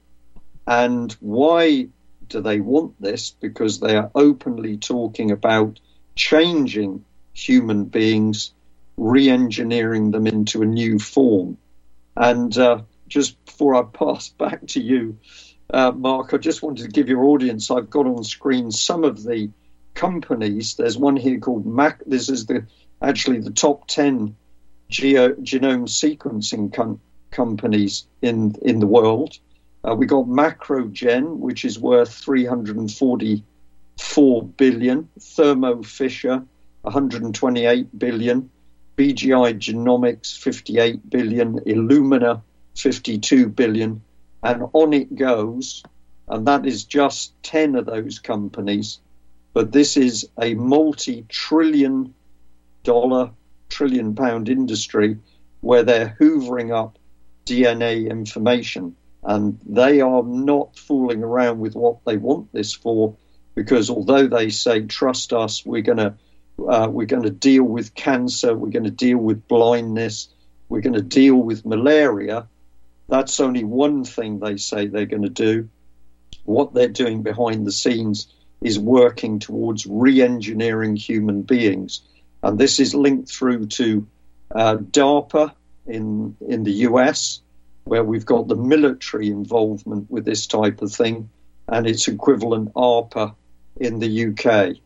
And why do they want this? Because they are openly talking about changing human beings, re-engineering them into a new form. And uh, just before I pass back to you, uh, Mark, I just wanted to give your audience, I've got on screen some of the companies. There's one here called Mac. This is the actually the top ten geo, genome sequencing com- companies in in the world. Uh, we got Macrogen, which is worth three hundred forty-four billion. Thermo Fisher, one hundred twenty-eight billion. B G I Genomics, fifty-eight billion. Illumina, fifty-two billion. And on it goes. And that is just ten of those companies. But this is a multi-trillion dollar, trillion pound industry where they're hoovering up D N A information. And they are not fooling around with what they want this for, because although they say, trust us, we're going to uh, we're going to deal with cancer, we're going to deal with blindness, we're going to deal with malaria, that's only one thing they say they're going to do. What they're doing behind the scenes is working towards re-engineering human beings. And this is linked through to uh, DARPA in, in the U S, where we've got the military involvement with this type of thing, and its equivalent ARPA in the U K.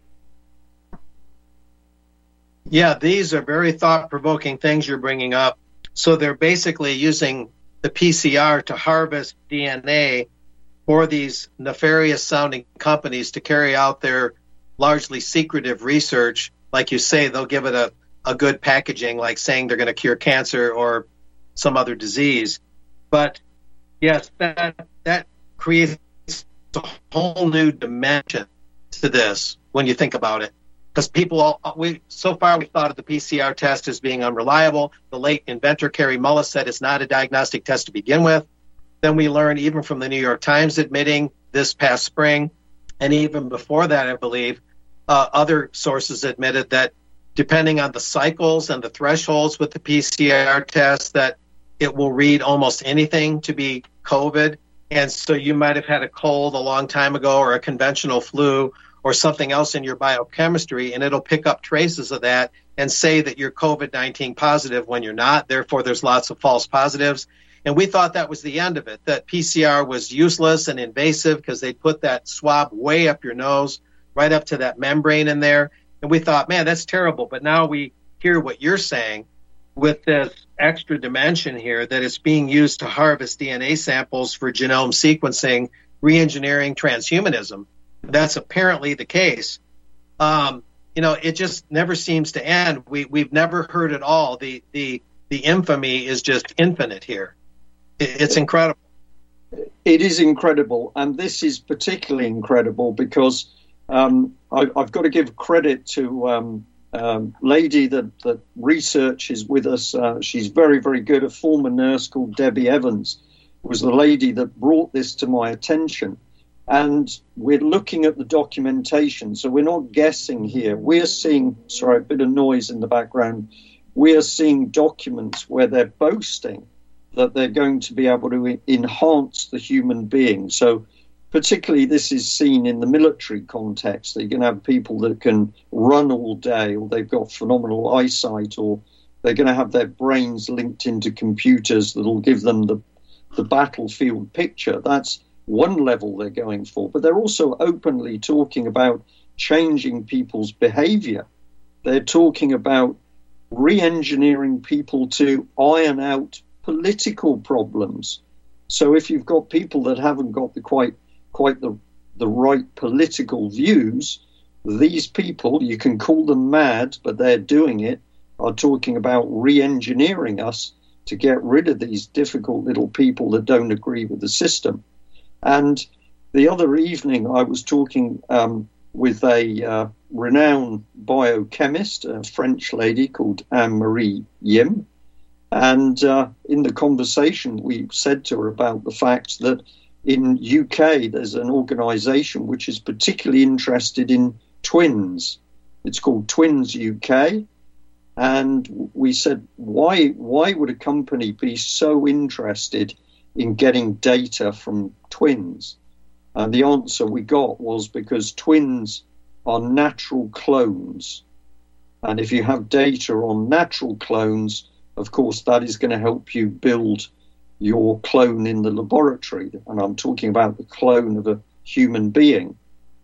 Yeah, these are very thought-provoking things you're bringing up. So they're basically using the P C R to harvest D N A for these nefarious-sounding companies to carry out their largely secretive research. Like you say, they'll give it a, a good packaging, like saying they're going to cure cancer or some other disease. But, yes, that that creates a whole new dimension to this when you think about it. Because people, all, we so far we thought of the P C R test as being unreliable. The late inventor, Kary Mullis, said it's not a diagnostic test to begin with. Then we learned even from the New York Times admitting this past spring, and even before that, I believe, uh, other sources admitted that depending on the cycles and the thresholds with the P C R test, that it will read almost anything to be COVID. And so you might have had a cold a long time ago or a conventional flu or something else in your biochemistry, and it'll pick up traces of that and say that you're COVID nineteen positive when you're not. Therefore, there's lots of false positives. And we thought that was the end of it, that P C R was useless and invasive because they put that swab way up your nose, right up to that membrane in there. And we thought, man, that's terrible. But now we hear what you're saying with this extra dimension here, that it's being used to harvest D N A samples for genome sequencing, re-engineering, transhumanism. That's apparently the case. Um, you know, it just never seems to end. We, we've never heard it all. The, the, the infamy is just infinite here. It, it's incredible. It is incredible. And this is particularly incredible because um, I, I've got to give credit to um, um, lady that, that researches with us. Uh, she's very, very good. A former nurse called Debbie Evans was the lady that brought this to my attention. And we're looking at the documentation, so we're not guessing here. We're seeing, sorry, a bit of noise in the background. We are seeing documents where they're boasting that they're going to be able to enhance the human being. So particularly this is seen in the military context. They can have people that can run all day, or they've got phenomenal eyesight, or they're going to have their brains linked into computers that'll give them the, the battlefield picture. That's one level they're going for, but they're also openly talking about changing people's behavior. They're talking about re-engineering people to iron out political problems. So if you've got people that haven't got the quite quite the, the right political views, these people, you can call them mad, but they're doing it, are talking about re-engineering us to get rid of these difficult little people that don't agree with the system. And the other evening, I was talking um, with a uh, renowned biochemist, a French lady called Anne-Marie Yim. And uh, in the conversation, we said to her about the fact that in U K, there's an organization which is particularly interested in twins. It's called Twins U K. And we said, why, why would a company be so interested in getting data from twins? And the answer we got was because twins are natural clones. And if you have data on natural clones, of course, that is going to help you build your clone in the laboratory. And I'm talking about the clone of a human being.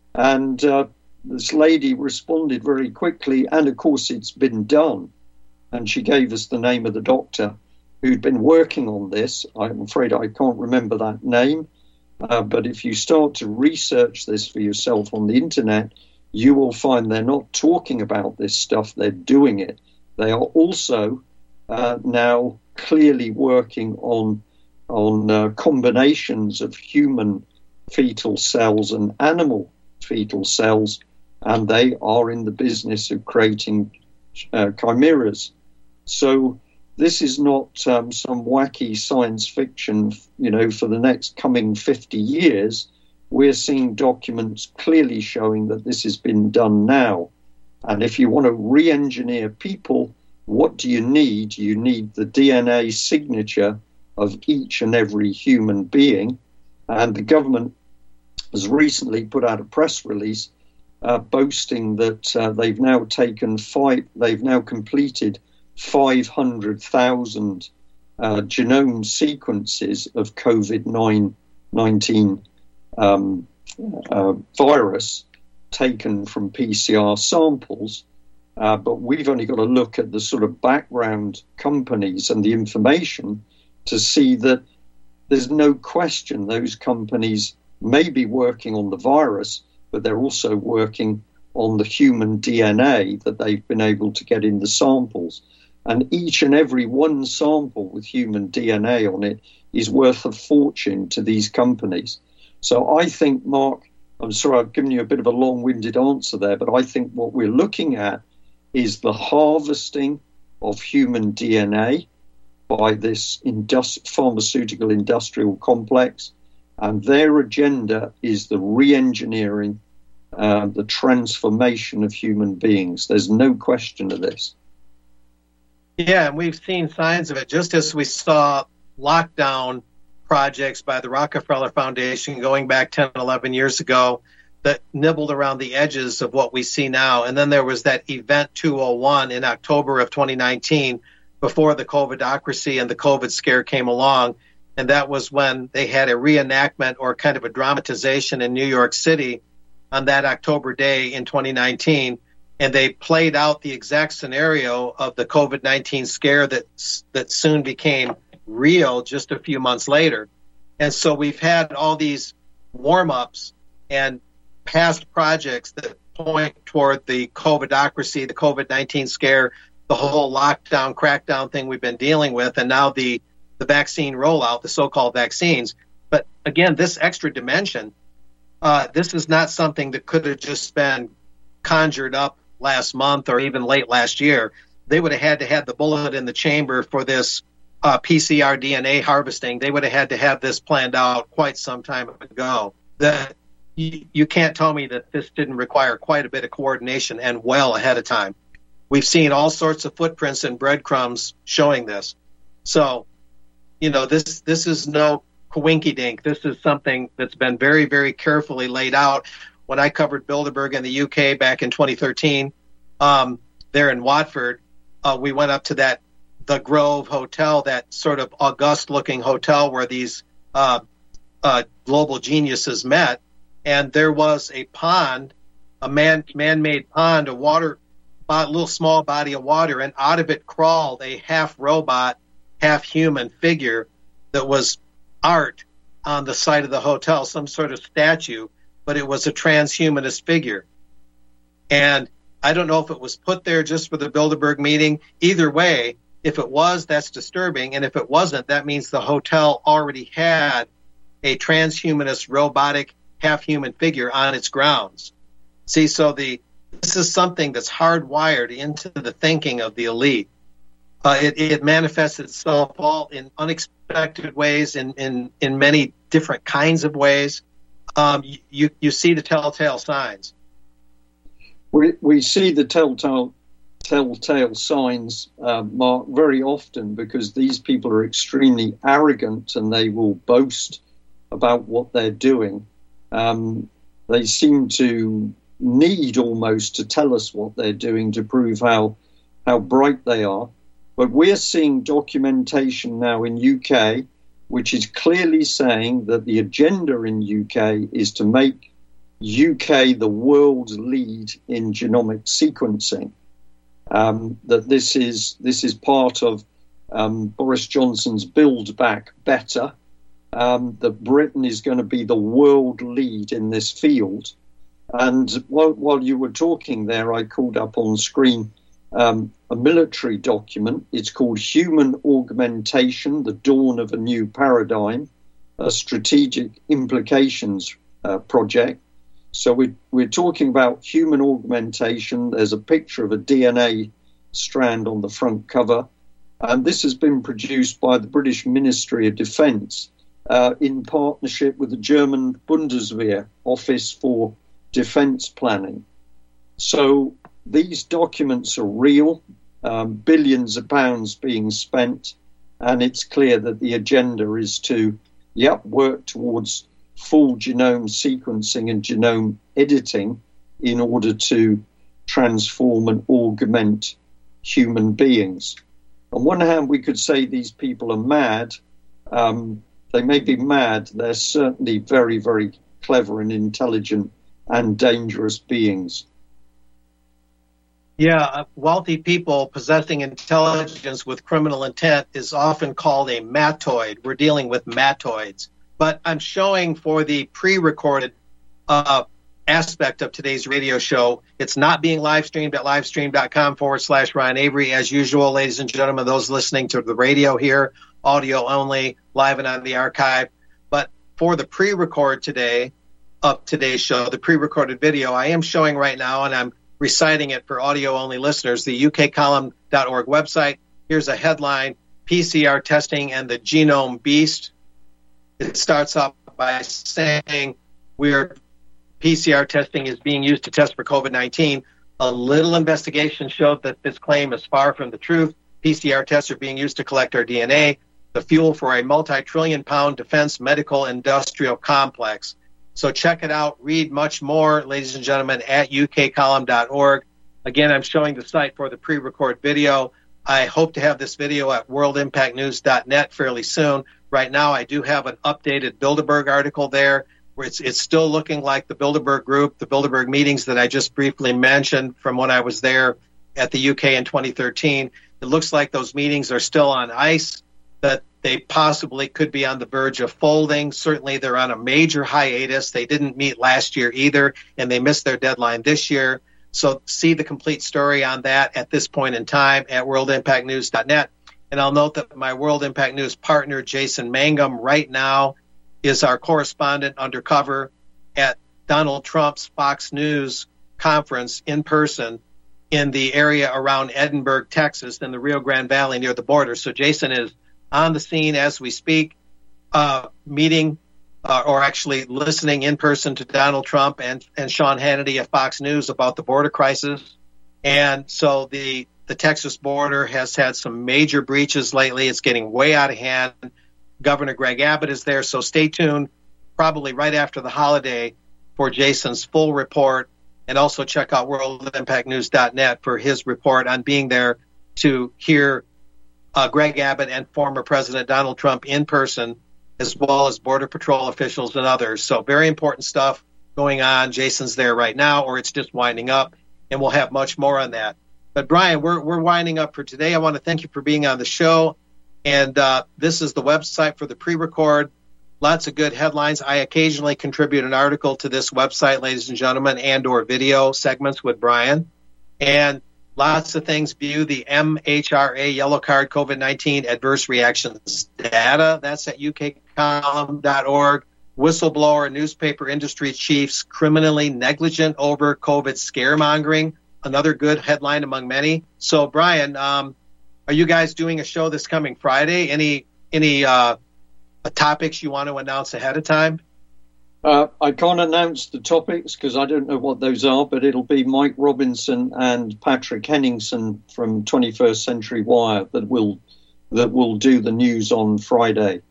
And uh, this lady responded very quickly, and of course it's been done. And she gave us the name of the doctor who'd been working on this. I'm afraid I can't remember that name. Uh, but if you start to research this for yourself on the internet, you will find they're not talking about this stuff, they're doing it. They are also uh, now clearly working on, on uh, combinations of human fetal cells and animal fetal cells, and they are in the business of creating uh, chimeras. So this is not um, some wacky science fiction, you know, for the next coming fifty years. We're seeing documents clearly showing that this has been done now. And if you want to re-engineer people, what do you need? You need the D N A signature of each and every human being. And the government has recently put out a press release uh, boasting that uh, they've now taken five, they've now completed five hundred thousand uh, genome sequences of COVID nineteen um, uh, virus taken from P C R samples. Uh, but we've only got to look at the sort of background companies and the information to see that there's no question those companies may be working on the virus, but they're also working on the human D N A that they've been able to get in the samples. And each and every one sample with human D N A on it is worth a fortune to these companies. So I think, Mark, I'm sorry I've given you a bit of a long-winded answer there, but I think what we're looking at is the harvesting of human D N A by this industri- pharmaceutical industrial complex, and their agenda is the re-engineering, uh, the transformation of human beings. There's no question of this. Yeah, and we've seen signs of it, just as we saw lockdown projects by the Rockefeller Foundation going back ten, eleven years ago that nibbled around the edges of what we see now. And then there was that Event two oh one in October of twenty nineteen, before the COVIDocracy and the COVID scare came along, and that was when they had a reenactment or kind of a dramatization in New York City on that October day in twenty nineteen, and they played out the exact scenario of the COVID nineteen scare that that soon became real just a few months later. And so we've had all these warm-ups and past projects that point toward the COVIDocracy, the COVID nineteen scare, the whole lockdown, crackdown thing we've been dealing with, and now the, the vaccine rollout, the so-called vaccines. But again, this extra dimension, uh, this is not something that could have just been conjured up last month or even late last year. They would have had to have the bullet in the chamber for this uh, P C R D N A harvesting. They would have had to have this planned out quite some time ago. That you, you can't tell me that this didn't require quite a bit of coordination and well ahead of time. We've seen all sorts of footprints and breadcrumbs showing this. So, you know, this this is no coinky-dink. This is something that's been very, very carefully laid out. When I covered Bilderberg in the U K back in twenty thirteen, um, there in Watford, uh, we went up to that the Grove Hotel, that sort of august-looking hotel where these uh, uh, global geniuses met, and there was a pond, a man man-made pond, a water, a little small body of water, and out of it crawled a half-robot, half-human figure that was art on the side of the hotel, some sort of statue, but it was a transhumanist figure. And I don't know if it was put there just for the Bilderberg meeting. Either way, if it was, that's disturbing. And if it wasn't, that means the hotel already had a transhumanist robotic half-human figure on its grounds. See, so the this is something that's hardwired into the thinking of the elite. Uh, it, it manifests itself all in unexpected ways, in, in, in many different kinds of ways. Um, you, you see the telltale signs. We, we see the telltale, telltale signs, uh, Mark, very often because these people are extremely arrogant and they will boast about what they're doing. Um, they seem to need almost to tell us what they're doing to prove how how bright they are. But we're seeing documentation now in U K, which is clearly saying that the agenda in U K is to make U K the world's lead in genomic sequencing. Um, that this is this is part of um, Boris Johnson's Build Back Better. Um, that Britain is going to be the world lead in this field. And while, while you were talking there, I called up on screen um, a military document. It's called Human Augmentation, the Dawn of a New Paradigm, a Strategic Implications uh, project. So we, we're talking about human augmentation. There's a picture of a D N A strand on the front cover. And this has been produced by the British Ministry of Defence uh, in partnership with the German Bundeswehr Office for Defence Planning. So these documents are real, um, billions of pounds being spent, and it's clear that the agenda is to, yep, work towards full genome sequencing and genome editing in order to transform and augment human beings. On one hand, we could say these people are mad. Um, they may be mad. They're certainly very, very clever and intelligent and dangerous beings. Yeah, wealthy people possessing intelligence with criminal intent is often called a matoid. We're dealing with matoids. But I'm showing for the pre-recorded uh, aspect of today's radio show, it's not being live streamed at livestream.com forward slash Ron Avery. As usual, ladies and gentlemen, those listening to the radio here, audio only, live and on the archive. But for the pre-record today, of today's show, the pre-recorded video, I am showing right now, and I'm reciting it for audio-only listeners, the U K column dot org website. Here's a headline, P C R testing and the genome beast. It starts off by saying we are P C R testing is being used to test for COVID nineteen. A little investigation showed that this claim is far from the truth. P C R tests are being used to collect our D N A, the fuel for a multi-trillion pound defense medical industrial complex. So check it out. Read much more, ladies and gentlemen, at U K column dot org. Again, I'm showing the site for the pre-record video. I hope to have this video at world impact news dot net fairly soon. right now. I do have an updated Bilderberg article there where it's, it's still looking like the Bilderberg group, the Bilderberg meetings that I just briefly mentioned from when I was there at the U K in twenty thirteen. It looks like those meetings are still on ice, that they possibly could be on the verge of folding. Certainly they're on a major hiatus. They didn't meet last year either, and they missed their deadline this year. So see the complete story on that at this point in time at world impact news dot net. And I'll note that my World Impact News partner, Jason Mangum, right now is our correspondent undercover at Donald Trump's Fox News conference in person in the area around Edinburgh, Texas, in the Rio Grande Valley near the border. So Jason is on the scene as we speak, uh, meeting uh, or actually listening in person to Donald Trump and, and Sean Hannity at Fox News about the border crisis. And so the, the Texas border has had some major breaches lately. It's getting way out of hand. Governor Greg Abbott is there. So stay tuned probably right after the holiday for Jason's full report. And also check out world impact news dot net for his report on being there to hear uh, Greg Abbott and former President Donald Trump in person, as well as Border Patrol officials and others. So very important stuff going on. Jason's there right now, or it's just winding up, and we'll have much more on that. But Brian, we're we're winding up for today. I want to thank you for being on the show. And uh, this is the website for the pre-record. Lots of good headlines. I occasionally contribute an article to this website, ladies and gentlemen, and or video segments with Brian. And lots of things. View the M H R A Yellow Card COVID nineteen Adverse Reactions data. That's at U K column dot org. Whistleblower, newspaper industry chiefs criminally negligent over COVID scaremongering. Another good headline among many. So, Brian, um, are you guys doing a show this coming Friday? Any any uh, topics you want to announce ahead of time? Uh, I can't announce the topics because I don't know what those are, but it'll be Mike Robinson and Patrick Henningsen from twenty-first Century Wire that will that will do the news on Friday,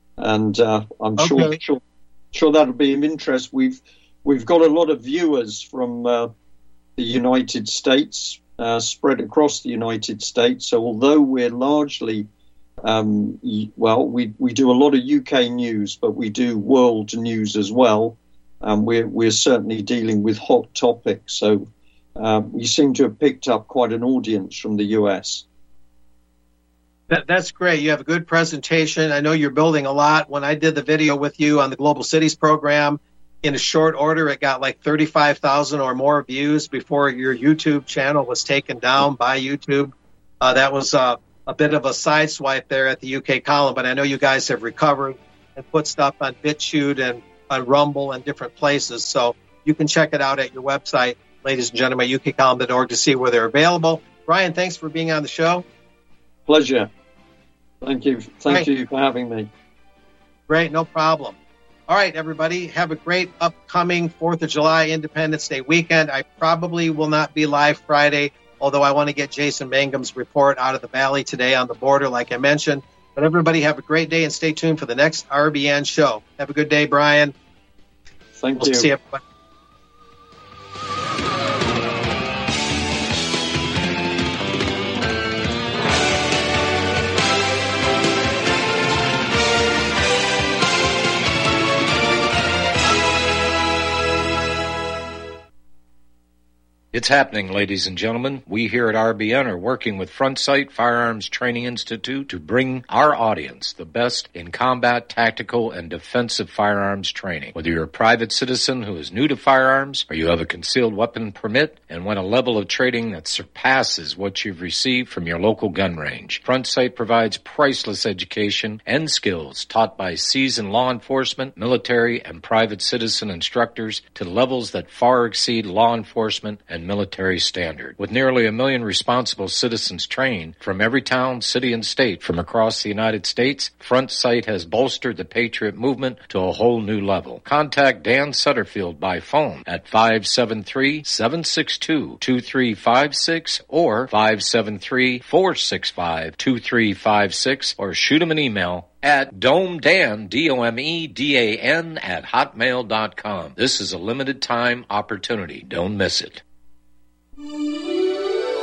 and uh, I'm okay. sure, sure sure that'll be of interest. We've we've got a lot of viewers from uh, the United States, uh, spread across the United States. So although we're largely Um, well, we we do a lot of U K news, but we do world news as well. Um, we're we're certainly dealing with hot topics, so uh, we seem to have picked up quite an audience from the U S. That, that's great. You have a good presentation. I know you're building a lot. When I did the video with you on the Global Cities program, in a short order, it got like thirty-five thousand or more views before your YouTube channel was taken down by YouTube. Uh, that was uh, a bit of a sideswipe there at the U K column, but I know you guys have recovered and put stuff on BitChute and on Rumble and different places. So you can check it out at your website, ladies and gentlemen, U K column dot org, to see where they're available. Brian, thanks for being on the show. Pleasure. Thank you. Thank Great. you for having me. Great, no problem. All right, everybody, have a great upcoming fourth of July Independence Day weekend. I probably will not be live Friday, although I want to get Jason Mangum's report out of the valley today on the border, like I mentioned. But everybody have a great day and stay tuned for the next R B N show. Have a good day, Brian. Thank we'll you. See everybody. It's happening, ladies and gentlemen. We here at R B N are working with Front Sight Firearms Training Institute to bring our audience the best in combat, tactical, and defensive firearms training. Whether you're a private citizen who is new to firearms, or you have a concealed weapon permit and want a level of training that surpasses what you've received from your local gun range, Front Sight provides priceless education and skills taught by seasoned law enforcement, military, and private citizen instructors to levels that far exceed law enforcement and military standard. With nearly a million responsible citizens trained from every town, city, and state from across the United States, Front Sight has bolstered the Patriot movement to a whole new level. Contact Dan Sutterfield by phone at five seven three, seven six two, two three five six or five seven three, four six five, two three five six, or shoot him an email at domedan, D O M E D A N, at hotmail dot com. This is a limited time opportunity. Don't miss it.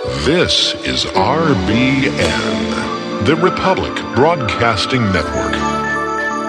This is R B N, the Republic Broadcasting Network.